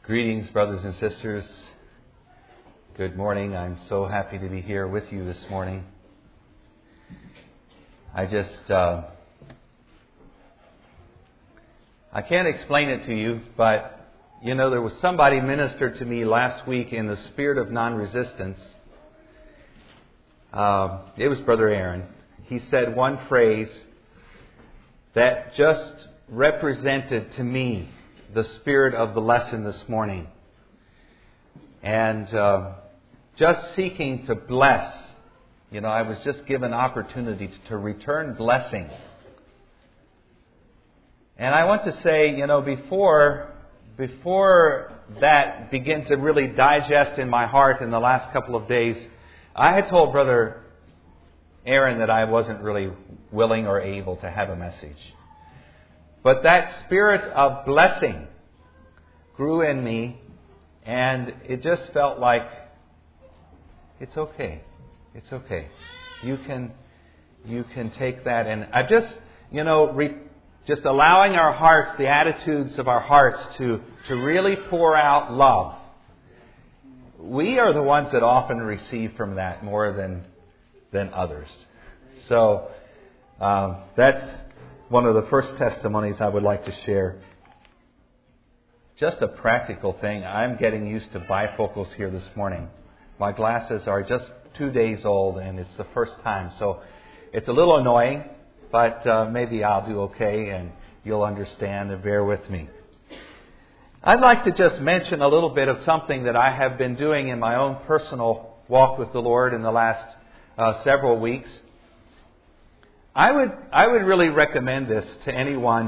Greetings, brothers and sisters. Good morning. I'm so happy to be here with you this morning. I can't explain it to you, but there was somebody ministered to me last week in the spirit of non-resistance. It was Brother Aaron. He said one phrase that just represented to me the spirit of the lesson this morning. And just seeking to bless. I was just given opportunity to return blessing. And I want to say, before that began to really digest in my heart in the last couple of days, I had told Brother Aaron that I wasn't really willing or able to have a message. But that spirit of blessing grew in me, and it just felt like, it's okay. It's okay. You can take that, and I just, just allowing our hearts, the attitudes of our hearts to really pour out love. We are the ones that often receive from that more than others. So that's one of the first testimonies I would like to share. Just a practical thing. I'm getting used to bifocals here this morning. My glasses are just 2 days old, and it's the first time. So it's a little annoying, but maybe I'll do okay, and you'll understand and bear with me. I'd like to just mention a little bit of something that I have been doing in my own personal walk with the Lord in the last several weeks. I would really recommend this to anyone.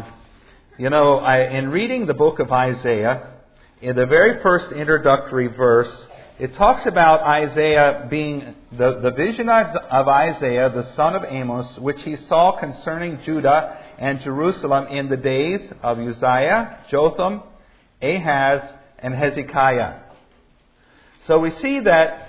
In reading the book of Isaiah, in the very first introductory verse, it talks about Isaiah being the vision of Isaiah, the son of Amos, which he saw concerning Judah and Jerusalem in the days of Uzziah, Jotham, Ahaz, and Hezekiah. So we see that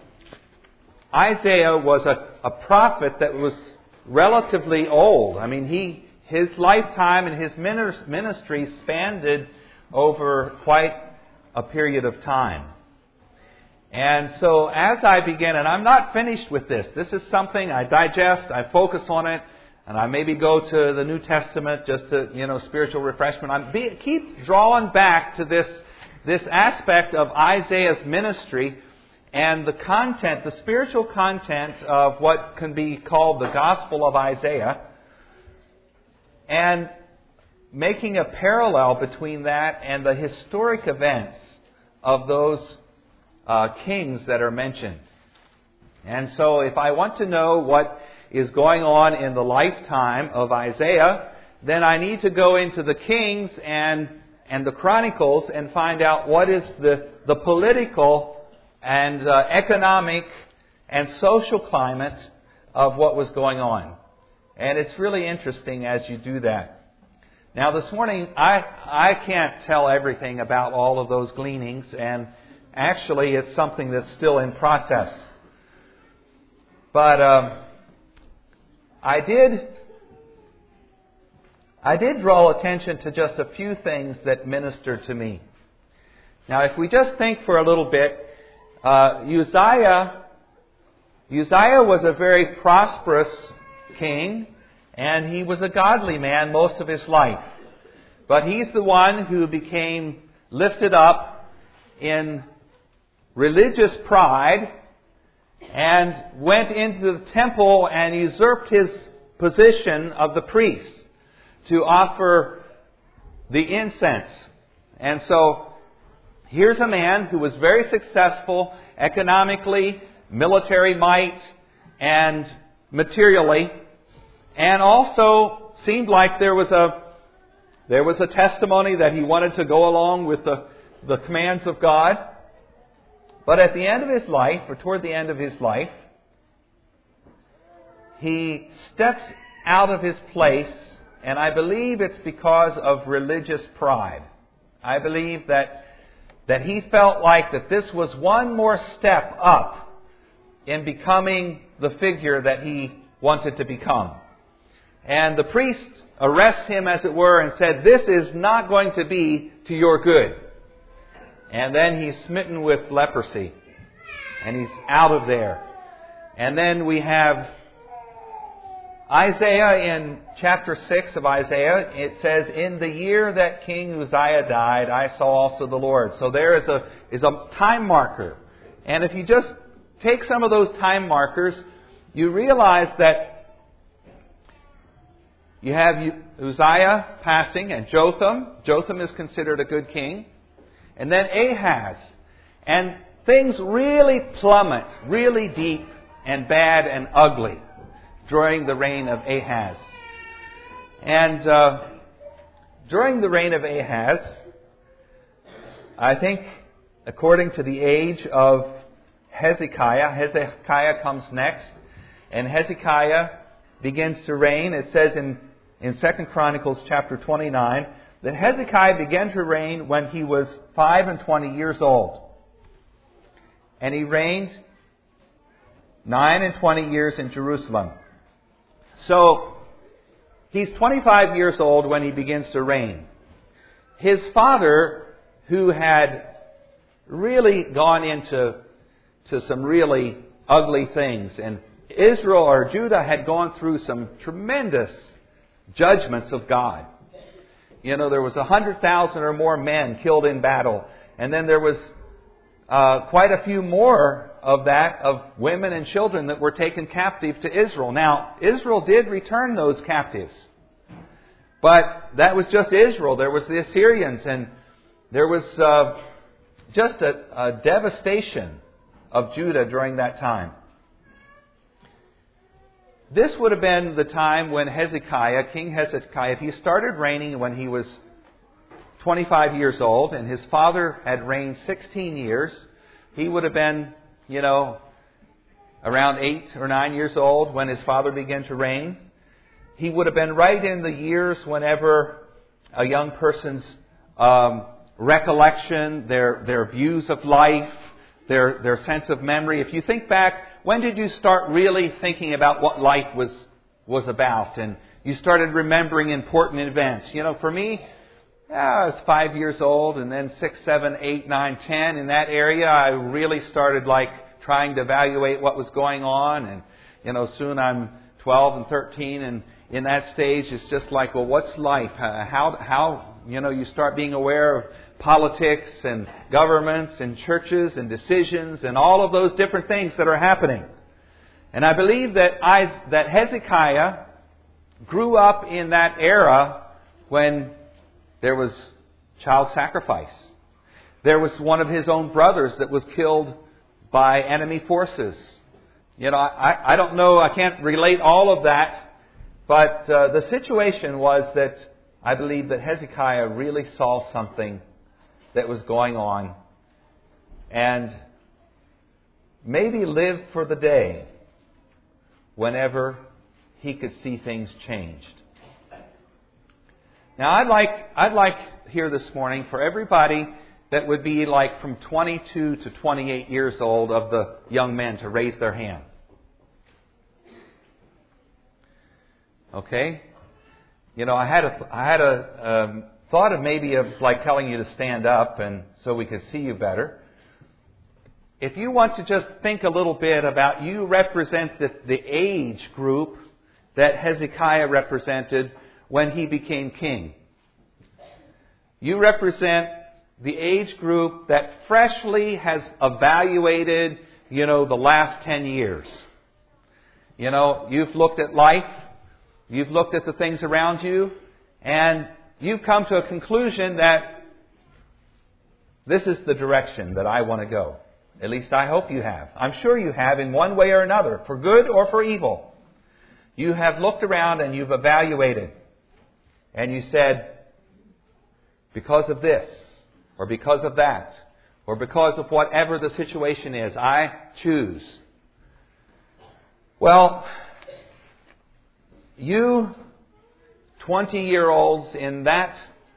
Isaiah was a prophet that was relatively old. I mean, his lifetime and his ministry spanned over quite a period of time. And so as I begin, and I'm not finished with this. This is something I digest, I focus on it, and I maybe go to the New Testament just to, spiritual refreshment. Keep drawing back to this aspect of Isaiah's ministry and the content, the spiritual content of what can be called the Gospel of Isaiah, and making a parallel between that and the historic events of those kings that are mentioned. And so if I want to know what is going on in the lifetime of Isaiah, then I need to go into the Kings and the Chronicles and find out what is the political and economic and social climate of what was going on. And it's really interesting as you do that. Now this morning, I can't tell everything about all of those gleanings, and actually it's something that's still in process. But I did draw attention to just a few things that ministered to me. Now if we just think for a little bit, Uzziah was a very prosperous king, and he was a godly man most of his life. But he's the one who became lifted up in religious pride and went into the temple and usurped his position of the priest to offer the incense. And so here's a man who was very successful economically, military might, and materially, and also seemed like there was a testimony that he wanted to go along with the commands of God. But at the end of his life, or toward the end of his life, he steps out of his place, and I believe it's because of religious pride. I believe that he felt like that this was one more step up in becoming the figure that he wanted to become. And the priest arrests him, as it were, and said, "This is not going to be to your good." And then he's smitten with leprosy. And he's out of there. And then we have Isaiah in chapter 6 of Isaiah. It says, in the year that King Uzziah died, I saw also the Lord. So there is a time marker. And if you just take some of those time markers, you realize that you have Uzziah passing and Jotham. Jotham is considered a good king. And then Ahaz. And things really plummet, really deep and bad and ugly during the reign of Ahaz. And during the reign of Ahaz, I think, according to the age of Hezekiah comes next. And Hezekiah begins to reign. It says in 2 Chronicles chapter 29 that Hezekiah began to reign when he was 25 years old. And he reigned 29 years in Jerusalem. So, he's 25 years old when he begins to reign. His father, who had really gone into some really ugly things, and Israel or Judah had gone through some tremendous judgments of God. You know, there was 100,000 or more men killed in battle. And then there was quite a few more of that, of women and children that were taken captive to Israel. Now, Israel did return those captives. But that was just Israel. There was the Assyrians, and there was just a devastation of Judah during that time. This would have been the time when Hezekiah, King Hezekiah, if he started reigning when he was 25 years old, and his father had reigned 16 years, he would have been, around 8 or 9 years old when his father began to reign. He would have been right in the years whenever a young person's recollection, their views of life, their sense of memory. If you think back, when did you start really thinking about what life was about? And you started remembering important events. For me, I was 5 years old, and then 6, 7, 8, 9, 10. In that area, I really started trying to evaluate what was going on. And, soon I'm 12 and 13, and in that stage, it's just like, well, what's life? How you start being aware of politics and governments and churches and decisions and all of those different things that are happening. And I believe that Hezekiah grew up in that era when there was child sacrifice. There was one of his own brothers that was killed by enemy forces. I don't know, I can't relate all of that, but the situation was that I believe that Hezekiah really saw something that was going on and maybe lived for the day whenever he could see things changed. Now, I'd like here this morning for everybody that would be from 22 to 28 years old of the young men to raise their hand. Okay? I had a thought of maybe telling you to stand up and so we could see you better. If you want to just think a little bit about, you represent the age group that Hezekiah represented when he became king. You represent the age group that freshly has evaluated, the last 10 years. You've looked at life, you've looked at the things around you, and you've come to a conclusion that this is the direction that I want to go. At least I hope you have. I'm sure you have in one way or another, for good or for evil. You have looked around and you've evaluated. And you said, because of this, or because of that, or because of whatever the situation is, I choose. Well, you 20-year-olds in that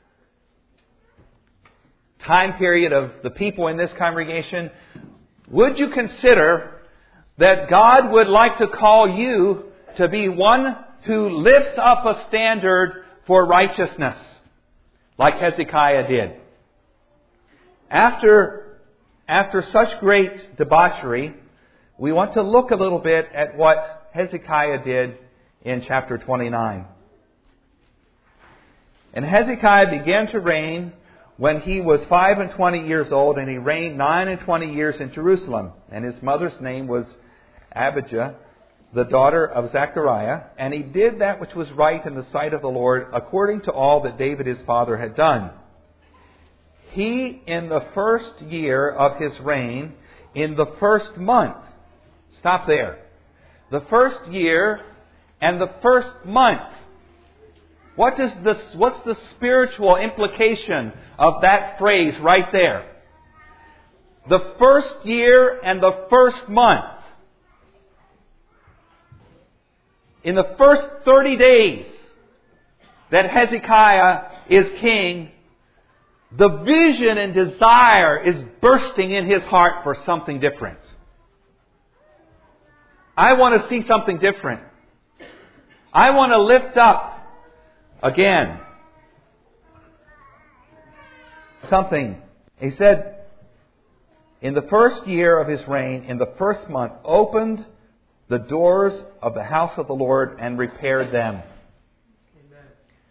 time period of the people in this congregation, would you consider that God would like to call you to be one who lifts up a standard for righteousness, like Hezekiah did? After such great debauchery, we want to look a little bit at what Hezekiah did in chapter 29. And Hezekiah began to reign when he was 25 years old, and he reigned 29 years in Jerusalem. And his mother's name was Abijah, the daughter of Zechariah. And he did that which was right in the sight of the Lord, according to all that David his father had done. He, in the first year of his reign, in the first month, stop there. The first year and the first month. What's the spiritual implication of that phrase right there? The first year and the first month. In the first 30 days that Hezekiah is king, the vision and desire is bursting in his heart for something different. I want to see something different. I want to lift up again something. He said, in the first year of his reign, in the first month, opened the doors of the house of the Lord and repaired them. Amen.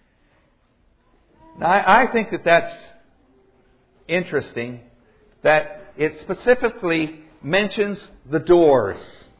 Now, I think that that's interesting, that it specifically mentions the doors.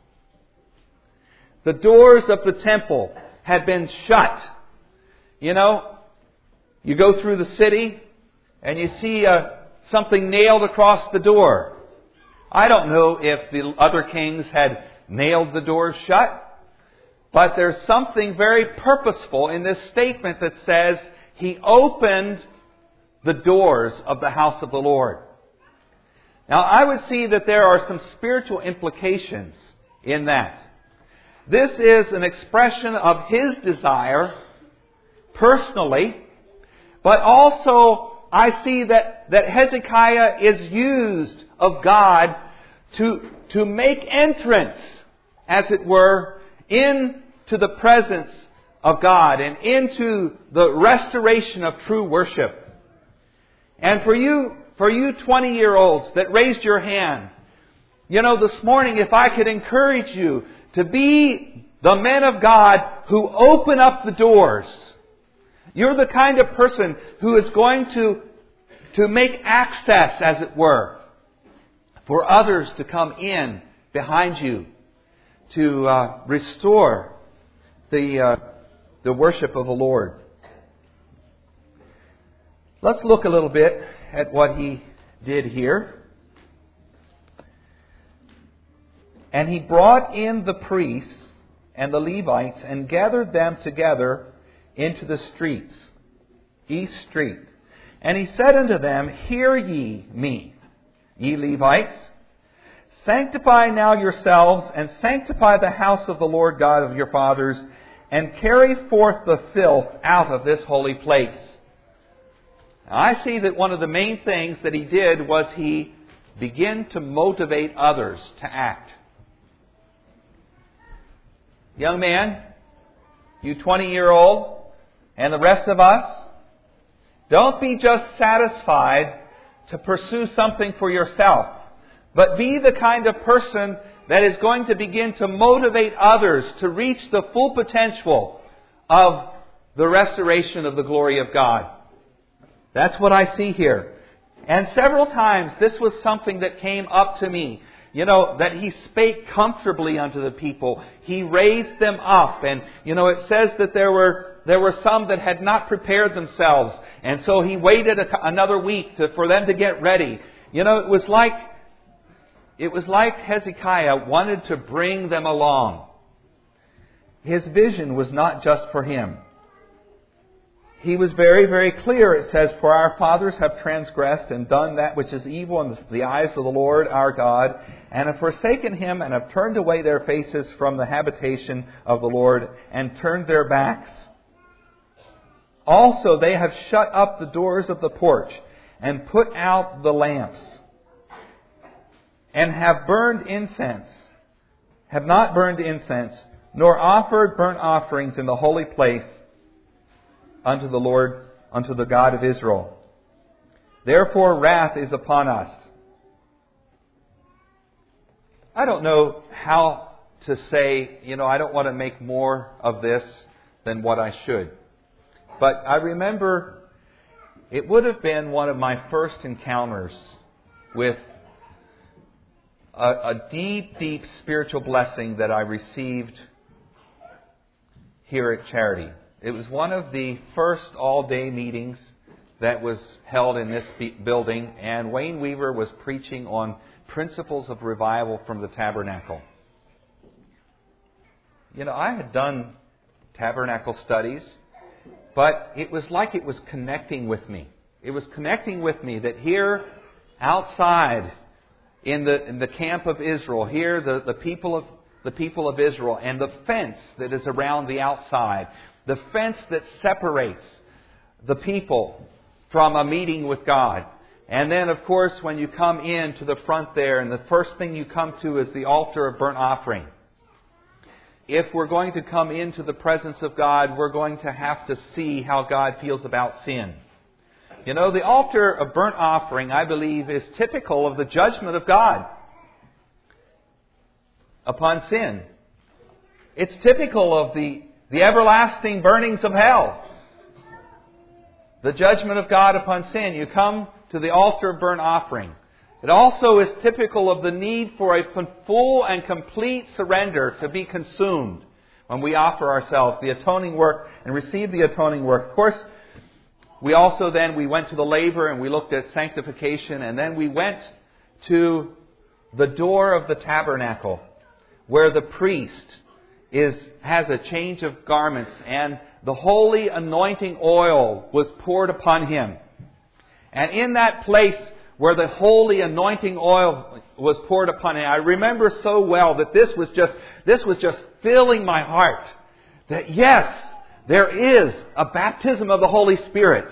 The doors of the temple had been shut. You know, you go through the city and you see something nailed across the door. I don't know if the other kings had nailed the doors shut, but there's something very purposeful in this statement that says he opened the doors of the house of the Lord. Now, I would see that there are some spiritual implications in that. This is an expression of his desire personally, but also I see that Hezekiah is used of God to make entrance, as it were, into the presence of God and into the restoration of true worship. And for you 20-year-olds that raised your hand, you know, this morning, if I could encourage you to be the men of God who open up the doors. You're the kind of person who is going to make access, as it were, for others to come in behind you to restore the worship of the Lord. Let's look a little bit at what he did here. And he brought in the priests and the Levites and gathered them together into the streets, East Street. And he said unto them, Hear ye me, ye Levites. Sanctify now yourselves and sanctify the house of the Lord God of your fathers, and carry forth the filth out of this holy place. Now, I see that one of the main things that he did was he began to motivate others to act. Young man, you 20-year-old, and the rest of us, don't be just satisfied to pursue something for yourself, but be the kind of person that is going to begin to motivate others to reach the full potential of the restoration of the glory of God. That's what I see here. And several times this was something that came up to me. You know, that he spake comfortably unto the people. He raised them up. And, you know, it says that there were some that had not prepared themselves. And so he waited another week for them to get ready. You know, it was like Hezekiah wanted to bring them along. His vision was not just for him. He was very, very clear. It says, For our fathers have transgressed and done that which is evil in the eyes of the Lord our God, and have forsaken Him, and have turned away their faces from the habitation of the Lord, and turned their backs. Also they have shut up the doors of the porch, and put out the lamps, and have not burned incense, nor offered burnt offerings in the holy place, unto the Lord, unto the God of Israel. Therefore wrath is upon us. I don't know how to say, I don't want to make more of this than what I should. But I remember it would have been one of my first encounters with a deep, deep spiritual blessing that I received here at Charity. It was one of the first all-day meetings that was held in this building, and Wayne Weaver was preaching on principles of revival from the tabernacle. I had done tabernacle studies, but it was like it was connecting with me. It was connecting with me that here, outside, in the camp of Israel, here the people of Israel, and the fence that is around the outside, the fence that separates the people from a meeting with God. And then, of course, when you come in to the front there, and the first thing you come to is the altar of burnt offering. If we're going to come into the presence of God, we're going to have to see how God feels about sin. The altar of burnt offering, I believe, is typical of the judgment of God upon sin. It's typical of the everlasting burnings of hell. The judgment of God upon sin. You come to the altar of burnt offering. It also is typical of the need for a full and complete surrender to be consumed when we offer ourselves the atoning work and receive the atoning work. Of course, we went to the laver and we looked at sanctification, and then we went to the door of the tabernacle where the priest has a change of garments, and the holy anointing oil was poured upon him. And in that place where the holy anointing oil was poured upon him, I remember so well that this was just filling my heart. That yes, there is a baptism of the Holy Spirit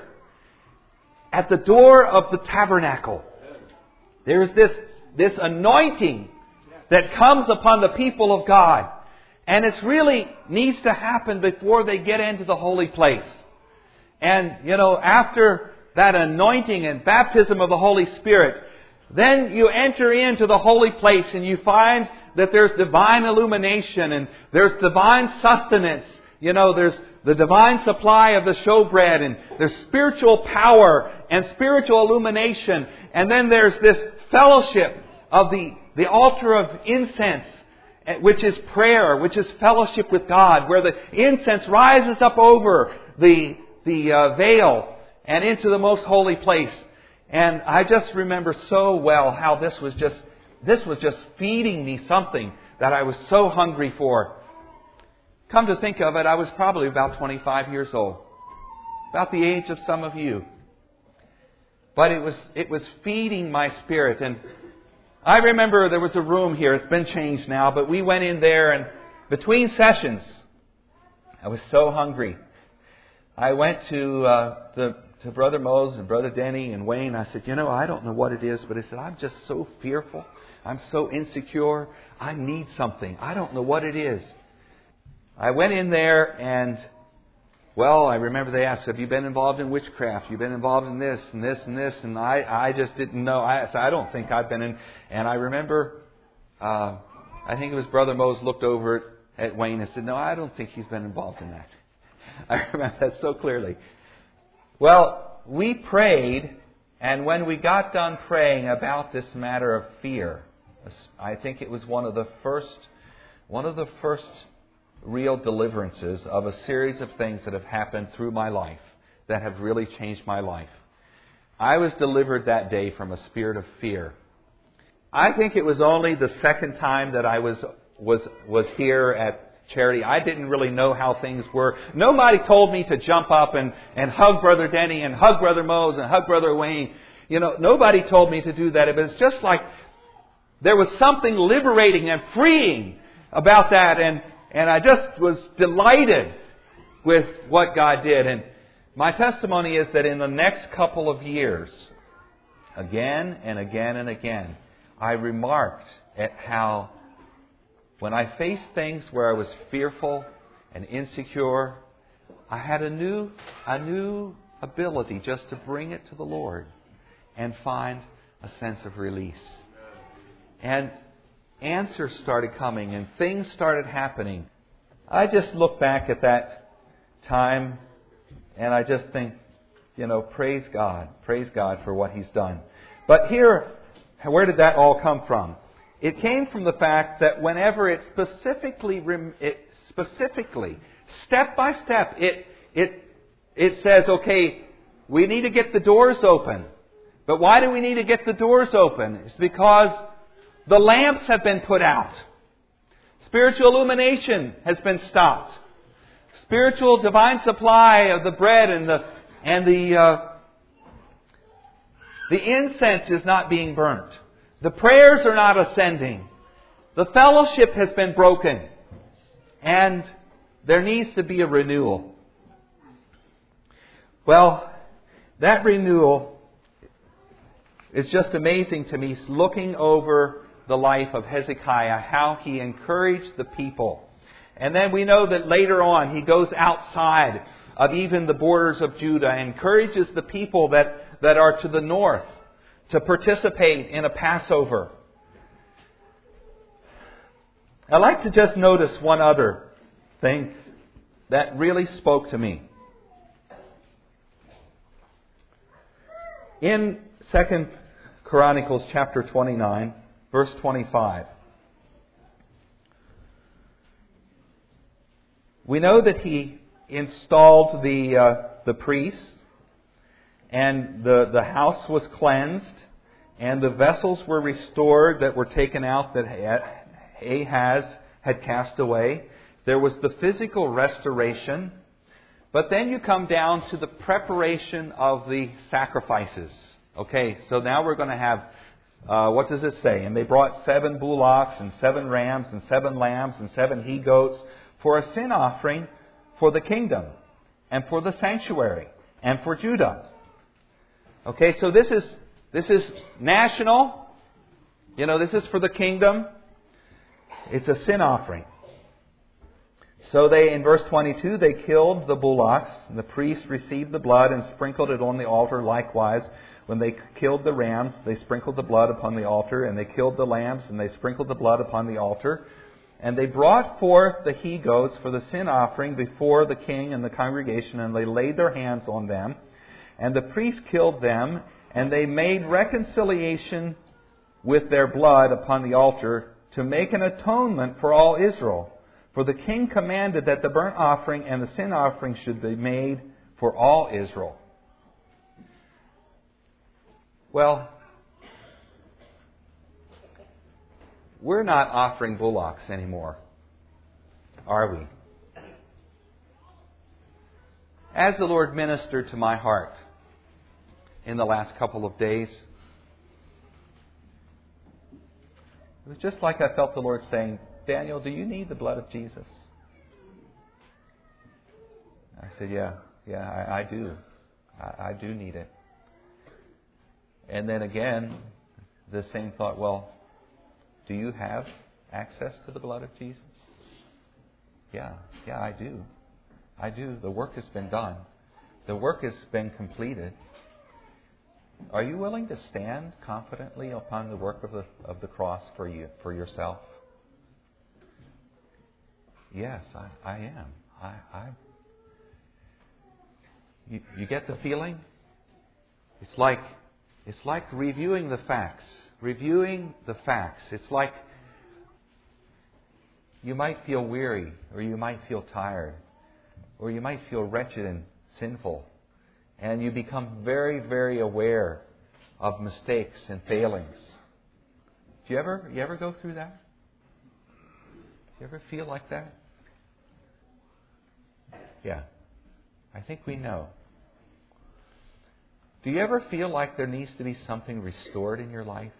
at the door of the tabernacle. There is this anointing that comes upon the people of God. And it really needs to happen before they get into the holy place. And, after that anointing and baptism of the Holy Spirit, then you enter into the holy place and you find that there's divine illumination and there's divine sustenance. There's the divine supply of the showbread, and there's spiritual power and spiritual illumination. And then there's this fellowship of the altar of incense, which is prayer, which is fellowship with God, where the incense rises up over the veil and into the most holy place. And I just remember so well how this was just feeding me something that I was so hungry for. Come to think of it, I was probably about 25 years old, about the age of some of you. But it was feeding my spirit. And I remember there was a room here. It's been changed now, but we went in there, and between sessions, I was so hungry. I went to Brother Mose and Brother Denny and Wayne. I said, I don't know what it is, but I said, I'm just so fearful. I'm so insecure. I need something. I don't know what it is. I went in there and, I remember they asked, have you been involved in witchcraft? You've been involved in this and this and this? And I just didn't know. I said, I don't think I've been in. And I remember, I think it was Brother Mose looked over at Wayne and said, no, I don't think he's been involved in that. I remember that so clearly. Well, we prayed, and when we got done praying about this matter of fear, I think it was one of the first real deliverances of a series of things that have happened through my life that have really changed my life. I was delivered that day from a spirit of fear. I think it was only the second time that I was here at Charity. I didn't really know how things were. Nobody told me to jump up and hug Brother Denny and hug Brother Mose and hug Brother Wayne. Nobody told me to do that. It was just like there was something liberating and freeing about that. And I just was delighted with what God did. And my testimony is that in the next couple of years, again and again and again, I remarked at how when I faced things where I was fearful and insecure, I had a new ability just to bring it to the Lord and find a sense of release. And answers started coming and things started happening. I just look back at that time and I just think, praise God for what He's done. But here, where did that all come from? It came from the fact that whenever it specifically, step by step, it says, okay, we need to get the doors open. But why do we need to get the doors open? It's because the lamps have been put out. Spiritual illumination has been stopped. Spiritual divine supply of the bread and the incense is not being burnt. The prayers are not ascending. The fellowship has been broken. And there needs to be a renewal. Well, that renewal is just amazing to me, looking over the life of Hezekiah, how he encouraged the people. And then we know that later on he goes outside of even the borders of Judah and encourages the people that are to the north to participate in a Passover. I'd like to just notice one other thing that really spoke to me. In 2 Chronicles chapter 29, verse 25, we know that he installed the priests, and the house was cleansed, and the vessels were restored that were taken out that Ahaz had cast away. There was the physical restoration. But then you come down to the preparation of the sacrifices. Okay, so now we're going to have, what does it say? And they brought 7 bullocks and 7 rams and 7 lambs and 7 he-goats for a sin offering for the kingdom and for the sanctuary and for Judah. Okay, so this is national. This is for the kingdom. It's a sin offering. So in verse 22, they killed the bullocks. And the priests received the blood and sprinkled it on the altar. Likewise, when they killed the rams, they sprinkled the blood upon the altar. And they killed the lambs, and they sprinkled the blood upon the altar. And they brought forth the he-goats for the sin offering before the king and the congregation, and they laid their hands on them. And the priests killed them, and they made reconciliation with their blood upon the altar to make an atonement for all Israel. For the king commanded that the burnt offering and the sin offering should be made for all Israel. Well, we're not offering bullocks anymore, are we? As the Lord ministered to my heart in the last couple of days, it was just like I felt the Lord saying, Daniel, do you need the blood of Jesus? I said, yeah, I do. I do need it. And then again, the same thought, well, do you have access to the blood of Jesus? Yeah, I do. I do. The work has been done. The work has been completed. Are you willing to stand confidently upon the work of the cross for yourself? Yes, I am. You get the feeling? It's like reviewing the facts. Reviewing the facts. It's like you might feel weary, or you might feel tired, or you might feel wretched and sinful, and you become very, very aware of mistakes and failings. Do you ever go through that? Do you ever feel like that? Yeah, I think we know. Do you ever feel like there needs to be something restored in your life?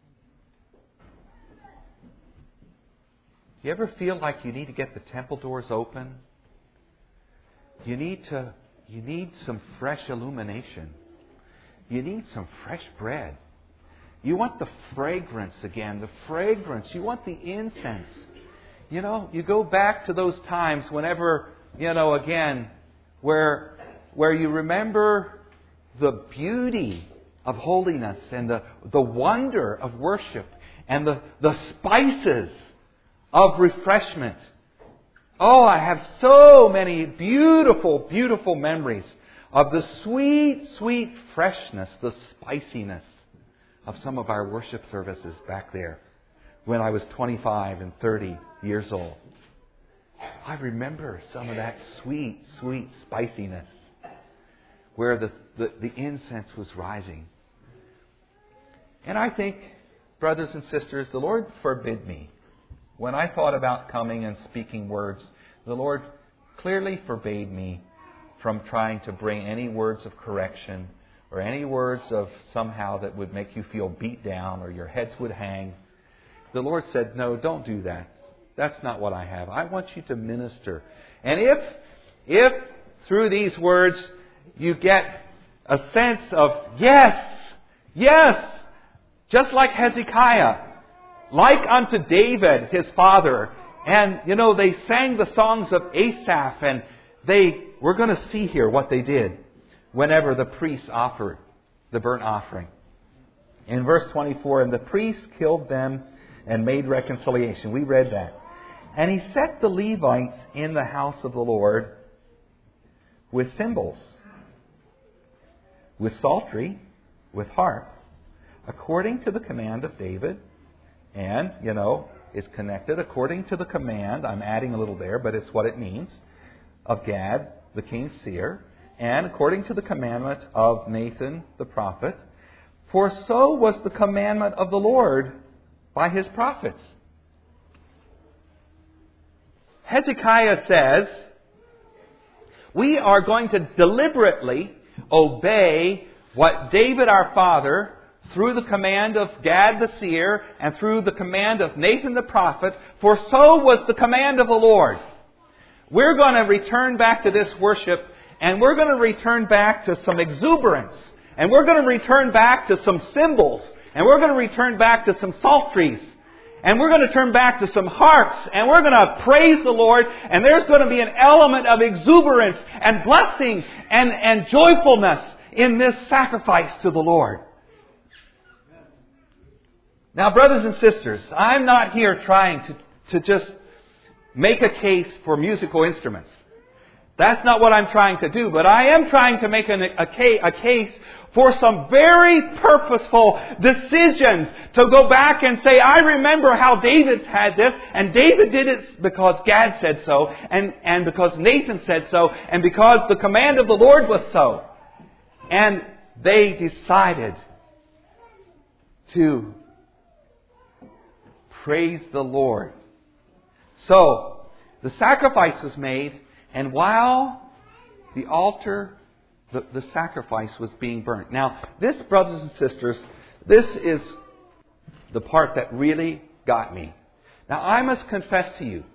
Do you ever feel like you need to get the temple doors open? You need some fresh illumination. You need some fresh bread. You want the fragrance again, the fragrance. You want the incense. You go back to those times whenever, again, where you remember the beauty of holiness and the wonder of worship and the spices of refreshment. Oh, I have so many beautiful, beautiful memories of the sweet, sweet freshness, the spiciness of some of our worship services back there when I was 25 and 30 years old. I remember some of that sweet, sweet spiciness where the incense was rising. And I think, brothers and sisters, the Lord forbid me. When I thought about coming and speaking words, the Lord clearly forbade me from trying to bring any words of correction or any words of somehow that would make you feel beat down or your heads would hang. The Lord said, no, don't do that. That's not what I have. I want you to minister. And if through these words you get a sense of yes, just like Hezekiah, like unto David, his father. And, they sang the songs of Asaph, and we're going to see here what they did whenever the priests offered the burnt offering. In verse 24, and the priests killed them and made reconciliation. We read that. And he set the Levites in the house of the Lord with cymbals, with psaltery, with harp, according to the command of David. And, it's connected according to the command. I'm adding a little there, but it's what it means. Of Gad, the king's seer. And according to the commandment of Nathan the prophet. For so was the commandment of the Lord by his prophets. Hezekiah says, we are going to deliberately obey what David our father, through the command of Gad the seer, and through the command of Nathan the prophet, for so was the command of the Lord. We're going to return back to this worship, and we're going to return back to some exuberance, and we're going to return back to some cymbals, and we're going to return back to some psalteries, and we're going to turn back to some harps, and we're going to praise the Lord, and there's going to be an element of exuberance and blessing and joyfulness in this sacrifice to the Lord. Now, brothers and sisters, I'm not here trying to just make a case for musical instruments. That's not what I'm trying to do. But I am trying to make a case for some very purposeful decisions to go back and say, I remember how David had this, and David did it because Gad said so, and because Nathan said so, and because the command of the Lord was so. And they decided to praise the Lord. So, the sacrifice was made, and while the altar, the sacrifice was being burnt. Now, this, brothers and sisters, this is the part that really got me. Now, I must confess to you,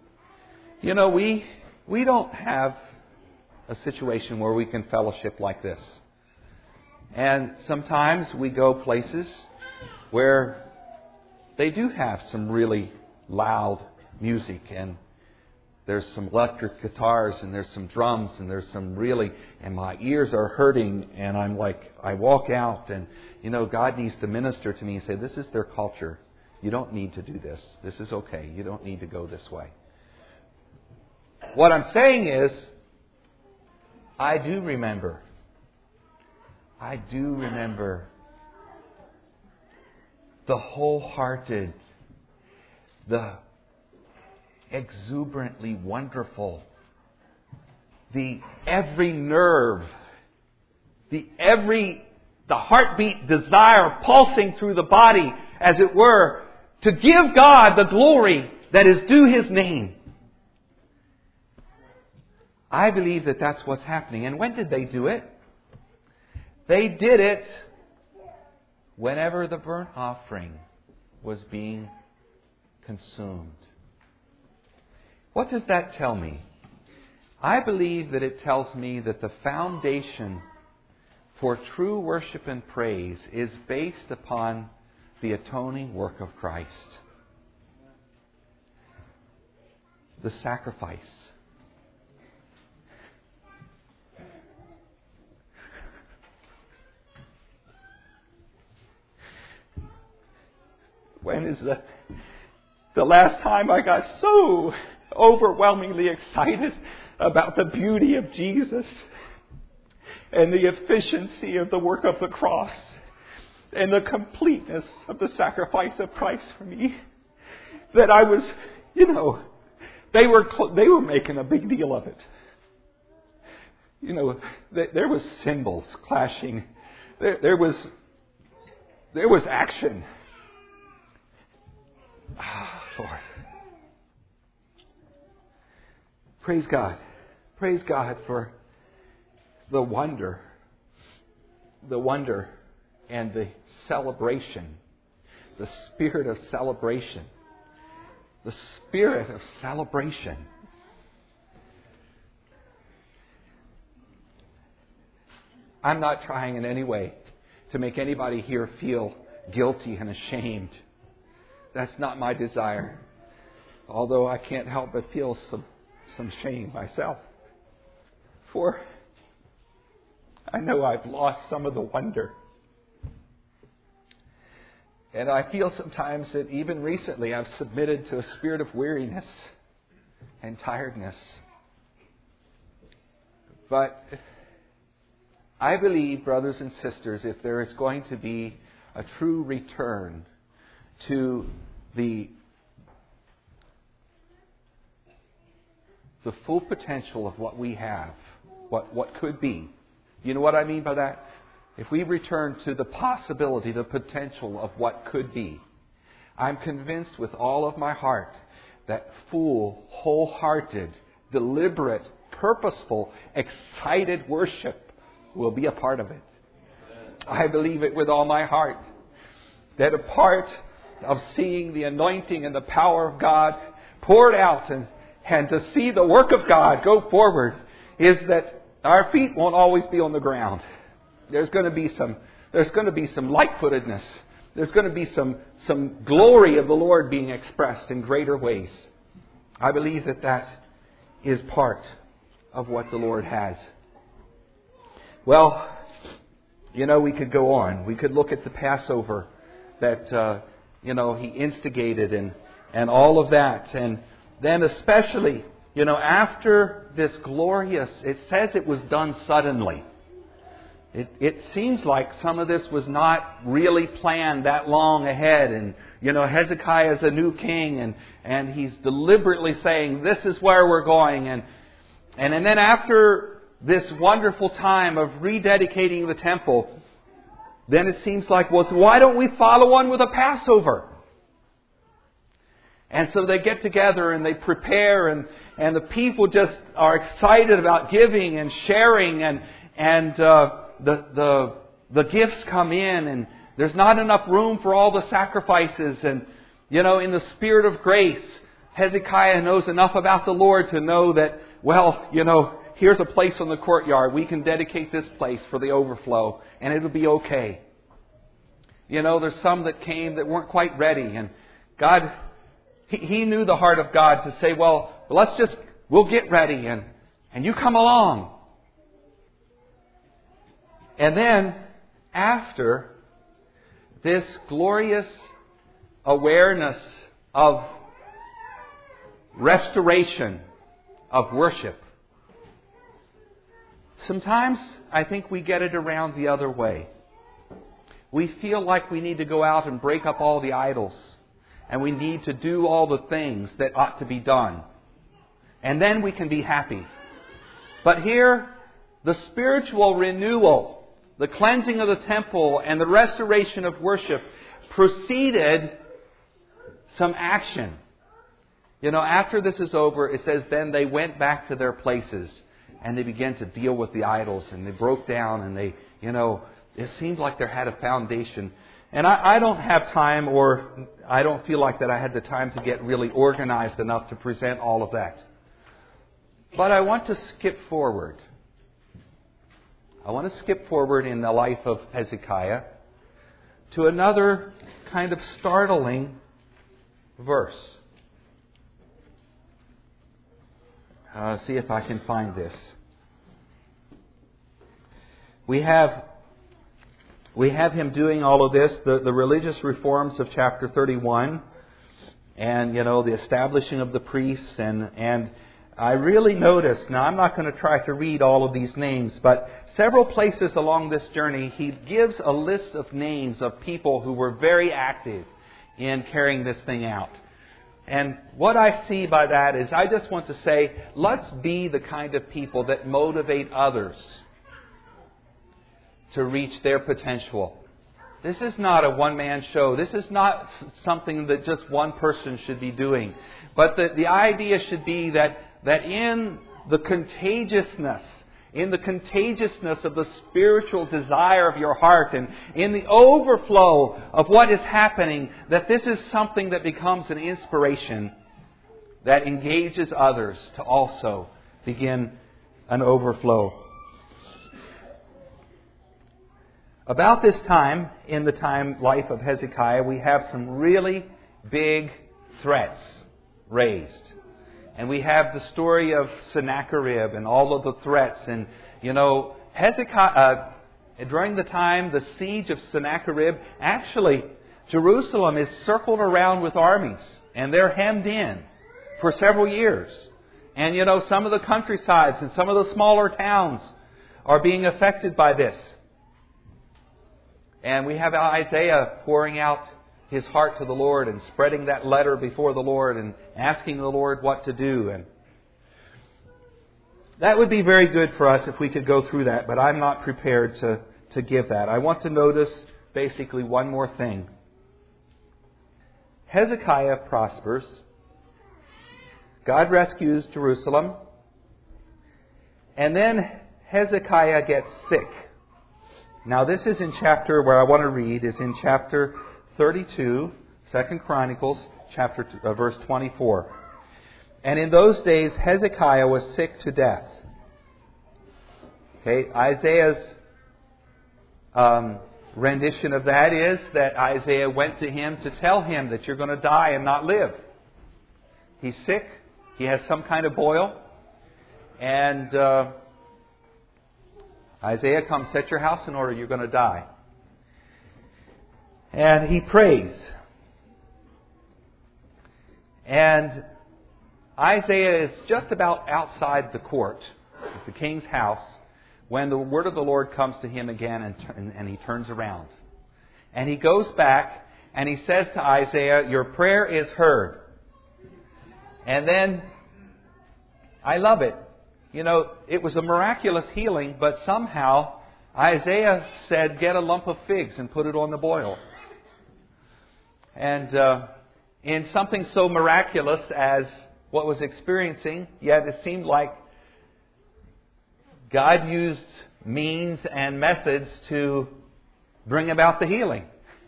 we don't have a situation where we can fellowship like this. And sometimes we go places where they do have some really loud music, and there's some electric guitars, and there's some drums, and there's some and my ears are hurting, and I'm like, I walk out, and God needs to minister to me and say, this is their culture. You don't need to do this. This is okay. You don't need to go this way. What I'm saying is, I do remember the wholehearted, the exuberantly wonderful, the every nerve, the heartbeat desire pulsing through the body, as it were, to give God the glory that is due His name. I believe that that's what's happening. And when did they do it? They did it whenever the burnt offering was being consumed. What does that tell me? I believe that it tells me that the foundation for true worship and praise is based upon the atoning work of Christ. The sacrifice. When is the last time I got so overwhelmingly excited about the beauty of Jesus and the efficiency of the work of the cross and the completeness of the sacrifice of Christ for me, that I was, they were making a big deal of it. There was cymbals clashing. There was action. Lord. Praise God. Praise God for the wonder and the celebration, the spirit of celebration. The spirit of celebration. I'm not trying in any way to make anybody here feel guilty and ashamed. That's not my desire. Although I can't help but feel some shame myself. For I know I've lost some of the wonder. And I feel sometimes that even recently I've submitted to a spirit of weariness and tiredness. But I believe, brothers and sisters, if there is going to be a true return to the full potential of what we have, what could be. You know what I mean by that? If we return to the possibility, the potential of what could be, I'm convinced with all of my heart that full, wholehearted, deliberate, purposeful, excited worship will be a part of it. I believe it with all my heart. That a part of seeing the anointing and the power of God poured out and to see the work of God go forward is that our feet won't always be on the ground. There's going to be some light-footedness. There's going to be some glory of the Lord being expressed in greater ways. I believe that is part of what the Lord has. Well, we could go on. We could look at the Passover that, He instigated and all of that. And then especially, after this glorious, it says it was done suddenly. It seems like some of this was not really planned that long ahead. And, Hezekiah is a new king and he's deliberately saying, this is where we're going. And then after this wonderful time of rededicating the temple, then it seems like, well, so why don't we follow on with a Passover? And so they get together and they prepare and the people just are excited about giving and sharing and the gifts come in and there's not enough room for all the sacrifices. And, in the spirit of grace, Hezekiah knows enough about the Lord to know that, here's a place in the courtyard. We can dedicate this place for the overflow and it'll be okay. There's some that came that weren't quite ready. And God, He knew the heart of God to say, we'll get ready and you come along. And then after this glorious awareness of restoration of worship, sometimes I think we get it around the other way. We feel like we need to go out and break up all the idols. And we need to do all the things that ought to be done. And then we can be happy. But here, the spiritual renewal, the cleansing of the temple, and the restoration of worship preceded some action. After this is over, it says, then they went back to their places. And they began to deal with the idols. And they broke down and they, it seemed like they had a foundation. And I don't have time, or I don't feel like that I had the time to get really organized enough to present all of that. But I want to skip forward. I want to skip forward in the life of Hezekiah to another kind of startling verse. See if I can find this. We have we have him doing all of this, the religious reforms of chapter 31, and, the establishing of the priests, and I really noticed, now I'm not going to try to read all of these names, but several places along this journey, he gives a list of names of people who were very active in carrying this thing out. And what I see by that is I just want to say, let's be the kind of people that motivate others to reach their potential. This is not a one-man show. This is not something that just one person should be doing. But the idea should be that in the contagiousness of the spiritual desire of your heart and in the overflow of what is happening, that this is something that becomes an inspiration that engages others to also begin an overflow. About this time, in the life of Hezekiah, we have some really big threats raised. And we have the story of Sennacherib and all of the threats. And, Hezekiah, during the time, the siege of Sennacherib, actually, Jerusalem is circled around with armies. And they're hemmed in for several years. And, some of the countrysides and some of the smaller towns are being affected by this. And we have Isaiah pouring out his heart to the Lord and spreading that letter before the Lord and asking the Lord what to do. And that would be very good for us if we could go through that, but I'm not prepared to give that. I want to notice basically one more thing. Hezekiah prospers. God rescues Jerusalem. And then Hezekiah gets sick. Now this is in chapter, where I want to read, is in chapter 32, 2 Chronicles, verse 24. And in those days Hezekiah was sick to death. Okay, Isaiah's rendition of that is that Isaiah went to him to tell him that you're going to die and not live. He's sick. He has some kind of boil. And Isaiah, come set your house in order. You're going to die. And he prays. And Isaiah is just about outside the court, the king's house, when the word of the Lord comes to him again, and he turns around. And he goes back and he says to Isaiah, your prayer is heard. And then, I love it. It was a miraculous healing, but somehow Isaiah said, get a lump of figs and put it on the boil. And in something so miraculous as what was experiencing, yet it seemed like God used means and methods to bring about the healing.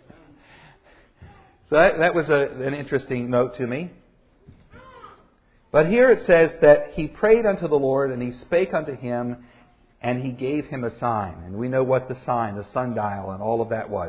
So that was an interesting note to me. But here it says that he prayed unto the Lord, and he spake unto him, and he gave him a sign. And we know what the sign, the sundial, and all of that was.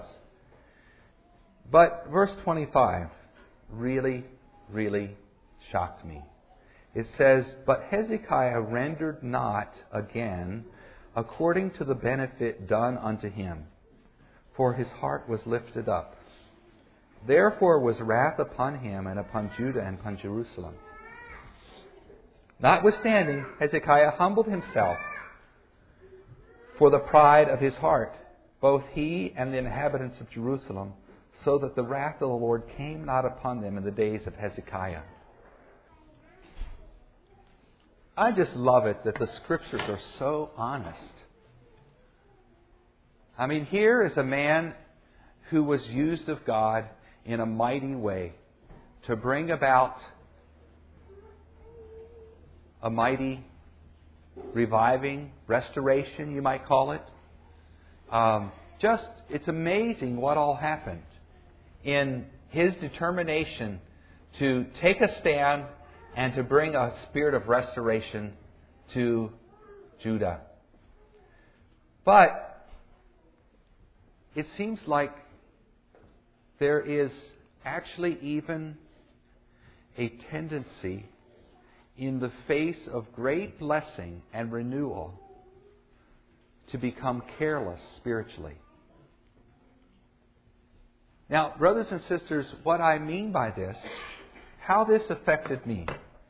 But verse 25 really, really shocked me. It says, but Hezekiah rendered not again according to the benefit done unto him, for his heart was lifted up. Therefore was wrath upon him and upon Judah and upon Jerusalem. Notwithstanding, Hezekiah humbled himself for the pride of his heart, both he and the inhabitants of Jerusalem, so that the wrath of the Lord came not upon them in the days of Hezekiah. I just love it that the Scriptures are so honest. I mean, here is a man who was used of God in a mighty way to bring about a mighty reviving, restoration, you might call it. It's amazing what all happened in his determination to take a stand and to bring a spirit of restoration to Judah. But it seems like there is actually even a tendency in the face of great blessing and renewal to become careless spiritually. Now, brothers and sisters, what I mean by this, how this affected me.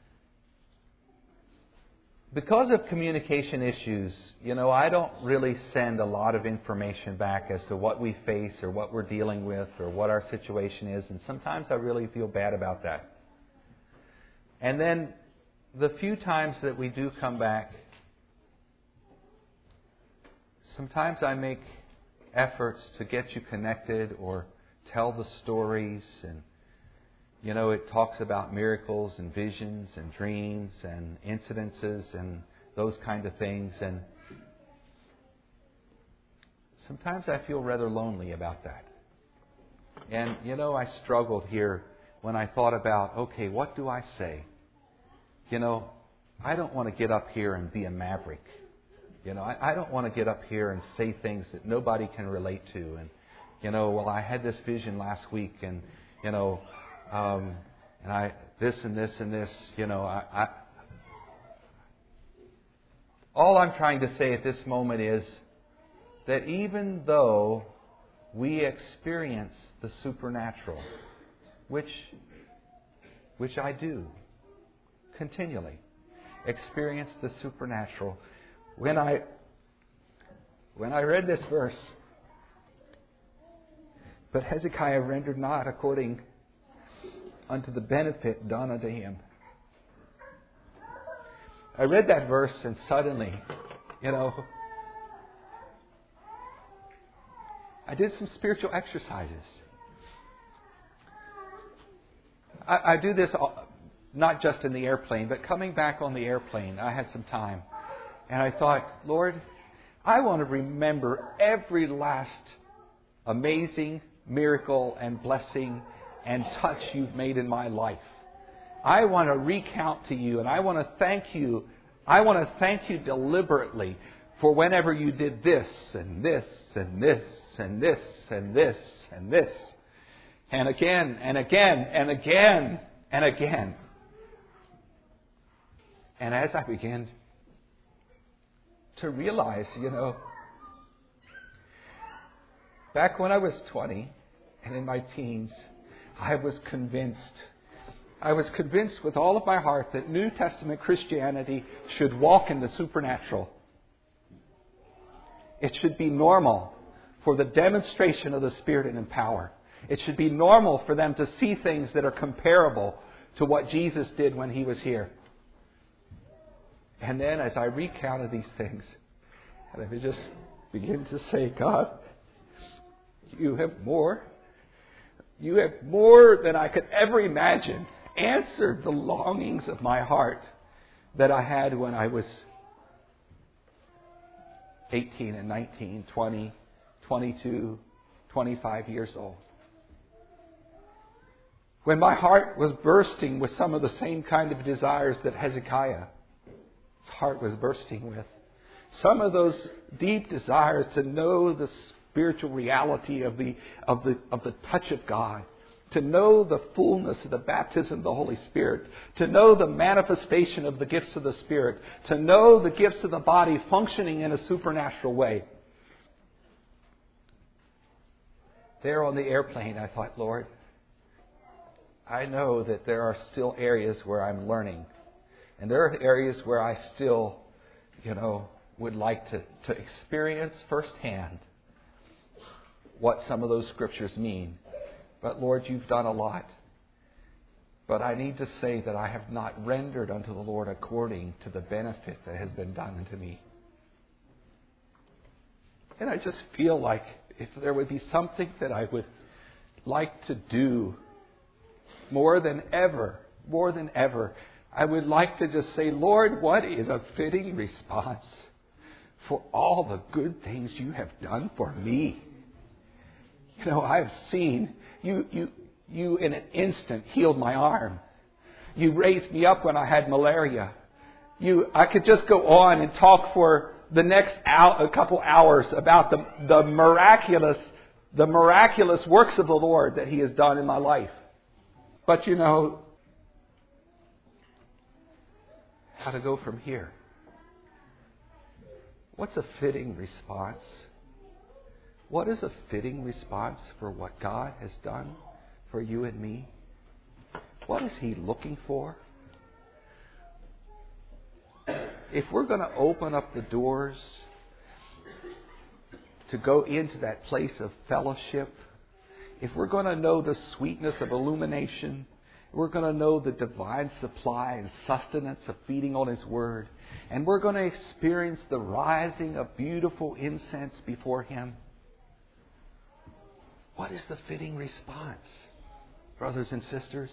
Because of communication issues, I don't really send a lot of information back as to what we face or what we're dealing with or what our situation is. And sometimes I really feel bad about that. And then the few times that we do come back, sometimes I make efforts to get you connected or tell the stories. And, it talks about miracles and visions and dreams and incidences and those kind of things. And sometimes I feel rather lonely about that. And, I struggled here when I thought about, okay, what do I say? I don't want to get up here and be a maverick. I don't want to get up here and say things that nobody can relate to. And, I had this vision last week and, and I this and this and this, all I'm trying to say at this moment is that even though we experience the supernatural, which I do continually, experience the supernatural. When I read this verse, but Hezekiah rendered not according unto the benefit done unto him. I read that verse and suddenly, I did some spiritual exercises. I do this not just in the airplane, but coming back on the airplane, I had some time. And I thought, Lord, I want to remember every last amazing miracle and blessing and touch you've made in my life. I want to recount to you, and I want to thank you. I want to thank you deliberately for whenever you did this and this and this and this and this and this. And again and again and again and again. And as I began to realize, back when I was 20 and in my teens, I was convinced with all of my heart that New Testament Christianity should walk in the supernatural. It should be normal for the demonstration of the Spirit and in power. It should be normal for them to see things that are comparable to what Jesus did when He was here. And then as I recounted these things, and I would just begin to say, God, you have more than I could ever imagine answered the longings of my heart that I had when I was 18 and 19, 20, 22, 25 years old. When my heart was bursting with some of the same kind of desires that Hezekiah's heart was bursting with. Some of those deep desires to know the spiritual reality of the touch of God, to know the fullness of the baptism of the Holy Spirit, to know the manifestation of the gifts of the Spirit, to know the gifts of the body functioning in a supernatural way. There on the airplane, I thought, Lord, I know that there are still areas where I'm learning. And there are areas where I still, would like to experience firsthand what some of those scriptures mean. But Lord, you've done a lot. But I need to say that I have not rendered unto the Lord according to the benefit that has been done unto me. And I just feel like if there would be something that I would like to do more than ever, I would like to just say, Lord, what is a fitting response for all the good things you have done for me? I've seen you in an instant healed my arm. You raised me up when I had malaria. I could just go on and talk for the next a couple hours about the miraculous works of the Lord that He has done in my life. But how to go from here? What's a fitting response? What is a fitting response for what God has done for you and me? What is He looking for? If we're going to open up the doors to go into that place of fellowship, if we're going to know the sweetness of illumination, we're going to know the divine supply and sustenance of feeding on His Word, and we're going to experience the rising of beautiful incense before Him, what is the fitting response, brothers and sisters?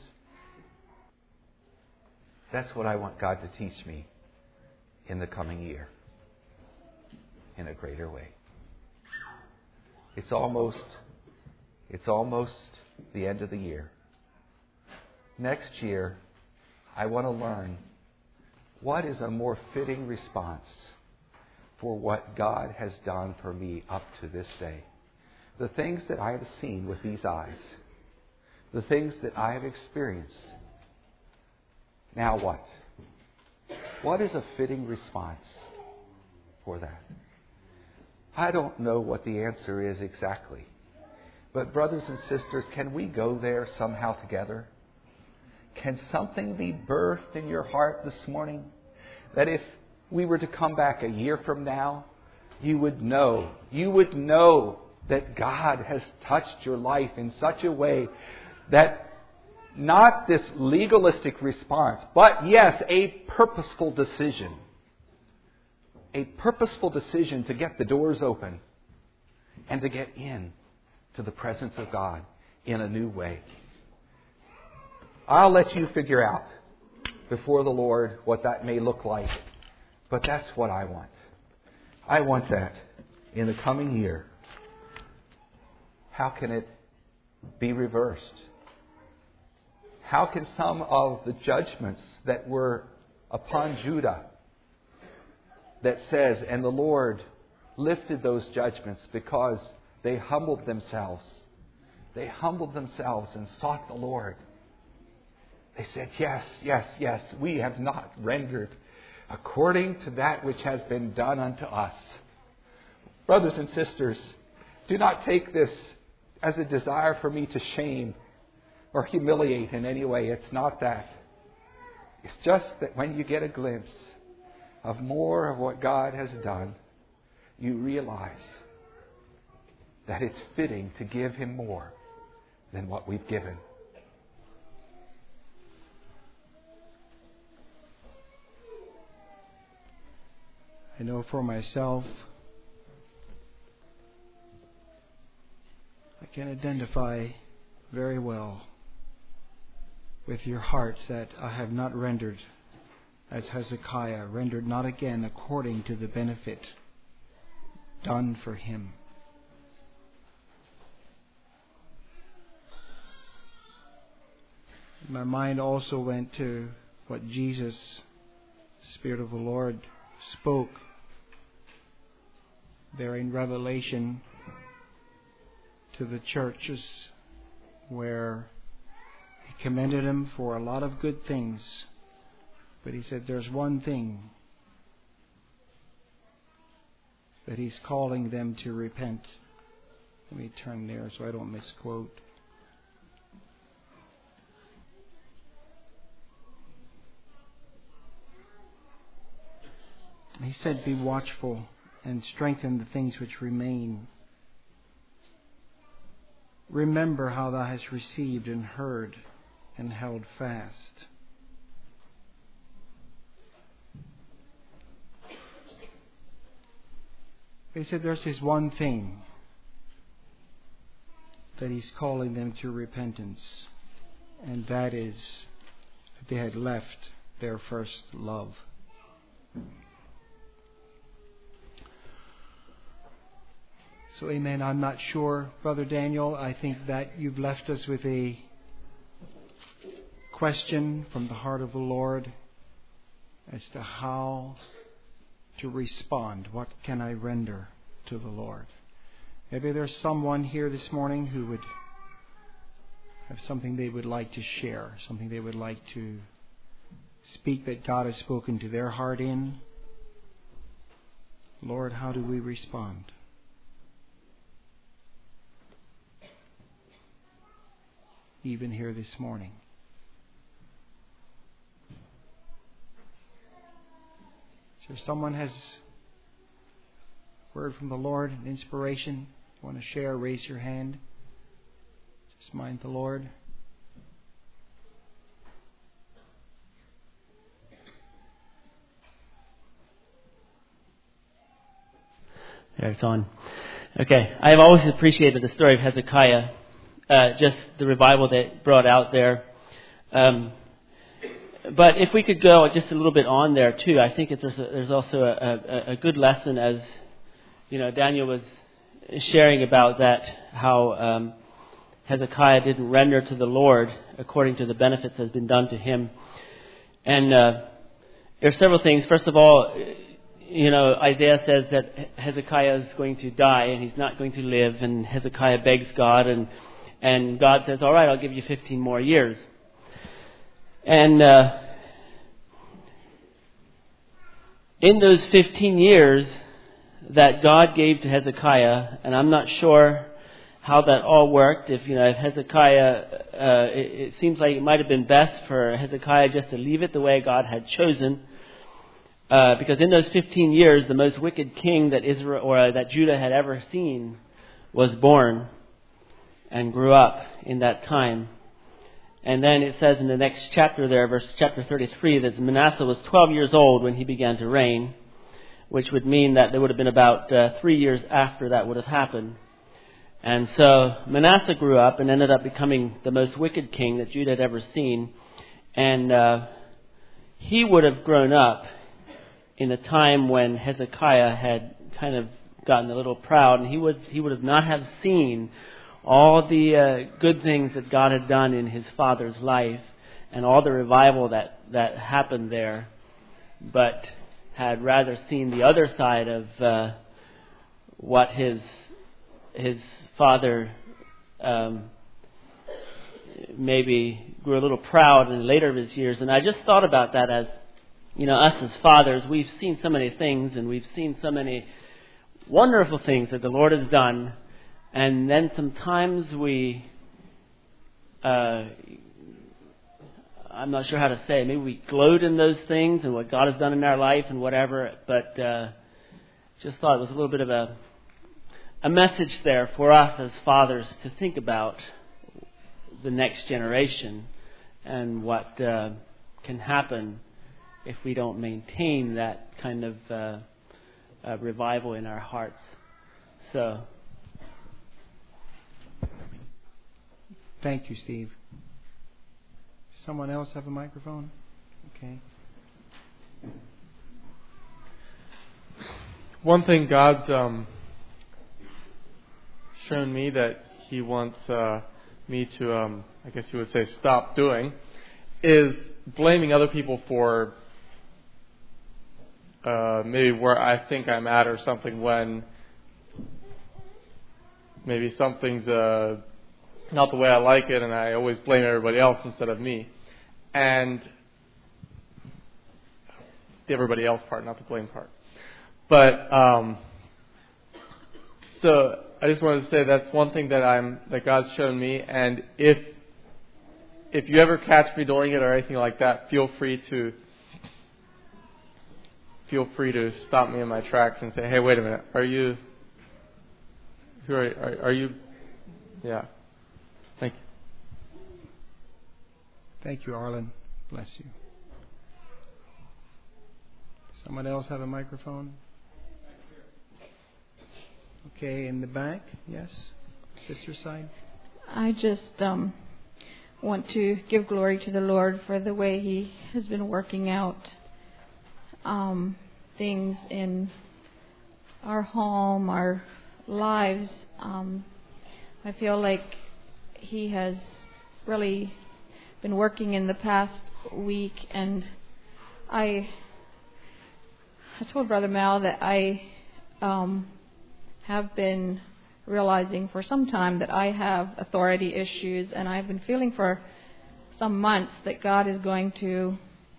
That's what I want God to teach me in the coming year in a greater way. It's almost the end of the year. Next year, I want to learn what is a more fitting response for what God has done for me up to this day. The things that I have seen with these eyes, the things that I have experienced. Now what? What is a fitting response for that? I don't know what the answer is exactly. But brothers and sisters, can we go there somehow together? Can something be birthed in your heart this morning that if we were to come back a year from now, you would know that God has touched your life in such a way that not this legalistic response, but yes, a purposeful decision. A purposeful decision to get the doors open and to get in to the presence of God in a new way. I'll let you figure out before the Lord what that may look like. But that's what I want. I want that in the coming year. How can it be reversed? How can some of the judgments that were upon Judah that says, and the Lord lifted those judgments because they humbled themselves. They humbled themselves and sought the Lord. They said, yes, yes, yes, we have not rendered according to that which has been done unto us. Brothers and sisters, do not take this as a desire for me to shame or humiliate in any way. It's not that. It's just that when you get a glimpse of more of what God has done, you realize that it's fitting to give Him more than what we've given. I know for myself, I can identify very well with your hearts that I have not rendered as Hezekiah, rendered not again according to the benefit done for him. My mind also went to what Jesus, Spirit of the Lord, spoke there in Revelation to the churches, where He commended them for a lot of good things. But He said there's one thing that He's calling them to repent. Let me turn there so I don't misquote. He said, be watchful and strengthen the things which remain. Remember how thou hast received and heard and held fast. He said there's this one thing that He's calling them to repentance, and that is that they had left their first love. So, amen. I'm not sure, Brother Daniel. I think that you've left us with a question from the heart of the Lord as to how to respond. What can I render to the Lord? Maybe there's someone here this morning who would have something they would like to share, something they would like to speak that God has spoken to their heart in. Lord, how do we respond? even here this morning. Is there someone has a word from the Lord, an inspiration? You want to share? Raise your hand. Just mind the Lord. There, it's on. Okay, I've always appreciated the story of Hezekiah, just the revival that it brought out there. But if we could go just a little bit on there too, I think there's also a good lesson, as you know, Daniel was sharing about that, how Hezekiah didn't render to the Lord according to the benefits that has been done to him. And there's several things. First of all, you know, Isaiah says that Hezekiah is going to die and he's not going to live, and Hezekiah begs God, and God says, all right, I'll give you 15 more years. And in those 15 years that God gave to Hezekiah, and I'm not sure how that all worked, if Hezekiah, it seems like it might have been best for Hezekiah just to leave it the way God had chosen. Because in those 15 years, the most wicked king that Israel or that Judah had ever seen was born and grew up in that time. And then it says in the next chapter there, chapter 33, that Manasseh was 12 years old when he began to reign, which would mean that there would have been about 3 years after that would have happened. And so Manasseh grew up and ended up becoming the most wicked king that Judah had ever seen. And he would have grown up in a time when Hezekiah had kind of gotten a little proud, and he would have not have seen all the good things that God had done in his father's life and all the revival that happened there, but had rather seen the other side of what his father maybe grew a little proud in later of his years. And I just thought about that as, you know, us as fathers, we've seen so many things and we've seen so many wonderful things that the Lord has done. And then sometimes we, I'm not sure how to say, maybe we gloat in those things and what God has done in our life and whatever. But just thought it was a little bit of a message there for us as fathers to think about the next generation and what can happen if we don't maintain that kind of revival in our hearts. So, thank you, Steve. Someone else have a microphone? Okay. One thing God's shown me that He wants me to, I guess you would say, stop doing, is blaming other people for maybe where I think I'm at or something, when maybe something's not the way I like it, and I always blame everybody else instead of me. And the everybody else part, not the blame part. But so I just wanted to say that's one thing that God's shown me. And if you ever catch me doing it or anything like that, feel free to stop me in my tracks and say, "Hey, wait a minute. Are you? Yeah." Thank you. Thank you, Arlen. Bless you. Someone else have a microphone? Okay, in the back. Yes, sister side. I just want to give glory to the Lord for the way He has been working out things in our home, our lives. I feel like He has really been working in the past week, and I told Brother Mal that I have been realizing for some time that I have authority issues, and I've been feeling for some months that God is going to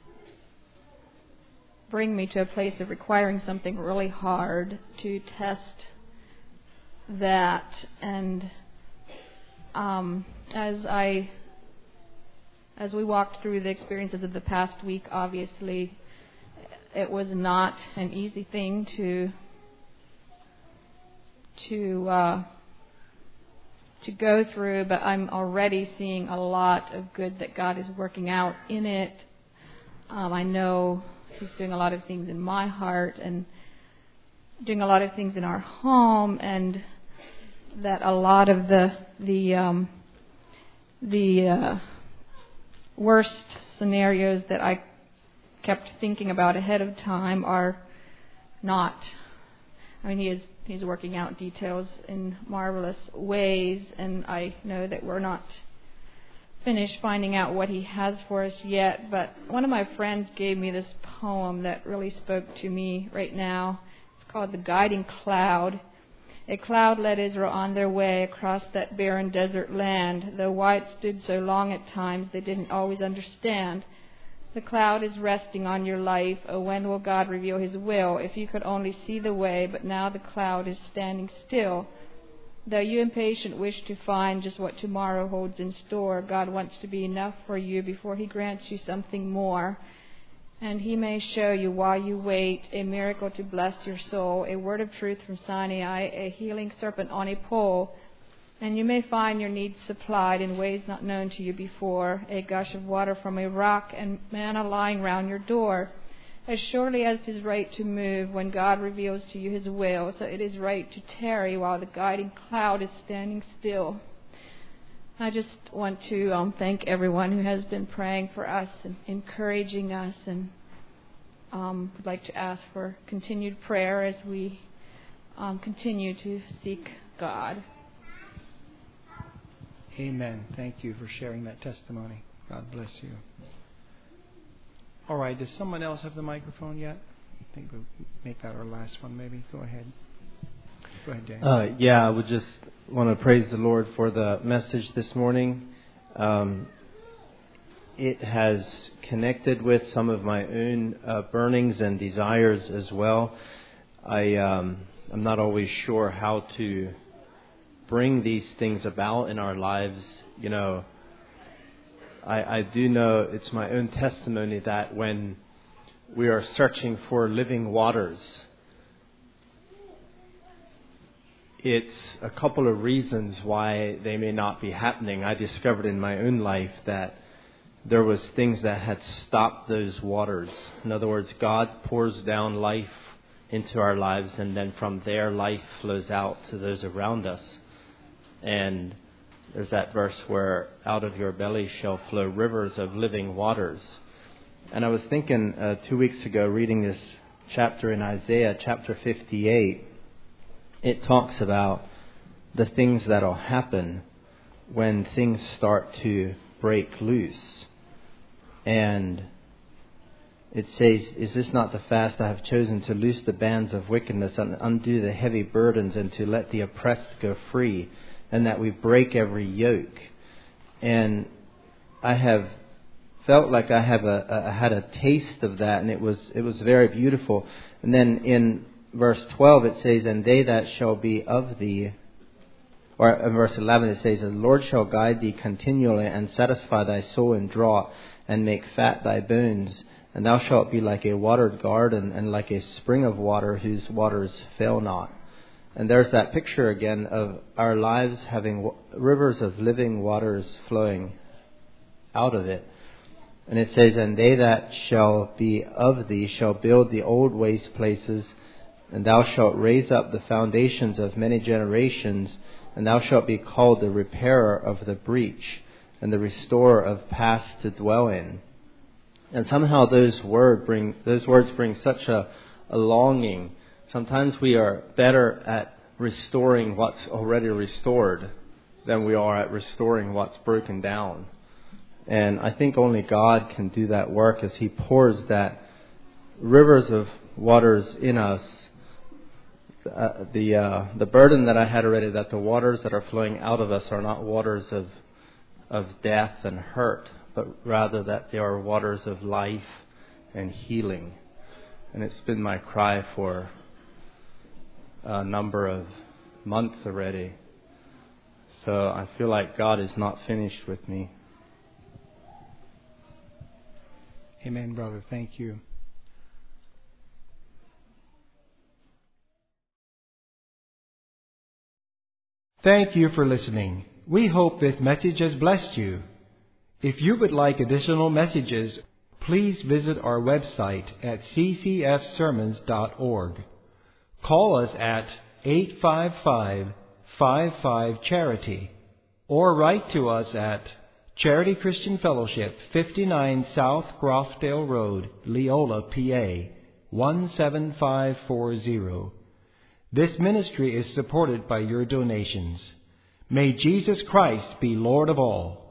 bring me to a place of requiring something really hard to test that. And as I as we walked through the experiences of the past week, obviously, it was not an easy thing to go through, but I'm already seeing a lot of good that God is working out in it. I know He's doing a lot of things in my heart and doing a lot of things in our home, and that a lot of the worst scenarios that I kept thinking about ahead of time are not. I mean, He's working out details in marvelous ways, and I know that we're not finished finding out what He has for us yet. But one of my friends gave me this poem that really spoke to me right now. It's called The Guiding Cloud. A cloud led Israel on their way across that barren desert land. Though why it stood so long at times, they didn't always understand. The cloud is resting on your life. Oh, when will God reveal His will? If you could only see the way, but now the cloud is standing still. Though you impatient wish to find just what tomorrow holds in store, God wants to be enough for you before He grants you something more. And He may show you while you wait a miracle to bless your soul, a word of truth from Sinai, a healing serpent on a pole. And you may find your needs supplied in ways not known to you before, a gush of water from a rock and manna lying round your door. As surely as it is right to move when God reveals to you His will, so it is right to tarry while the guiding cloud is standing still. I just want to thank everyone who has been praying for us and encouraging us, and would like to ask for continued prayer as we continue to seek God. Amen. Thank you for sharing that testimony. God bless you. All right. Does someone else have the microphone yet? I think we'll make that our last one, maybe. Go ahead. Go ahead, Dan. I would just want to praise the Lord for the message this morning. It has connected with some of my own burnings and desires as well. I'm not always sure how to bring these things about in our lives. You know, I do know it's my own testimony that when we are searching for living waters, it's a couple of reasons why they may not be happening. I discovered in my own life that there was things that had stopped those waters. In other words, God pours down life into our lives, and then from there life flows out to those around us. And there's that verse where out of your belly shall flow rivers of living waters. And I was thinking 2 weeks ago, reading this chapter in Isaiah, chapter 58, it talks about the things that will happen when things start to break loose. And it says, is this not the fast I have chosen, to loose the bands of wickedness and undo the heavy burdens, and to let the oppressed go free, and that we break every yoke? And I have felt like I have had a taste of that, and it was very beautiful. And then in verse 12 it says, and they that shall be of thee, or in verse 11 it says, the Lord shall guide thee continually, and satisfy thy soul in drought, and make fat thy bones. And thou shalt be like a watered garden, and like a spring of water whose waters fail not. And there's that picture again of our lives having rivers of living waters flowing out of it. And it says, and they that shall be of thee shall build the old waste places, and thou shalt raise up the foundations of many generations, and thou shalt be called the repairer of the breach, and the restorer of paths to dwell in. And somehow those words bring such a longing. Sometimes we are better at restoring what's already restored than we are at restoring what's broken down. And I think only God can do that work as He pours that rivers of waters in us. The burden that I had already, that the waters that are flowing out of us are not waters of death and hurt, but rather that they are waters of life and healing. And it's been my cry for a number of months already. So I feel like God is not finished with me. Amen, brother. Thank you. Thank you for listening. We hope this message has blessed you. If you would like additional messages, please visit our website at ccfsermons.org. Call us at 855-55-CHARITY or write to us at Charity Christian Fellowship, 59 South Grofdale Road, Leola, PA, 17540. This ministry is supported by your donations. May Jesus Christ be Lord of all.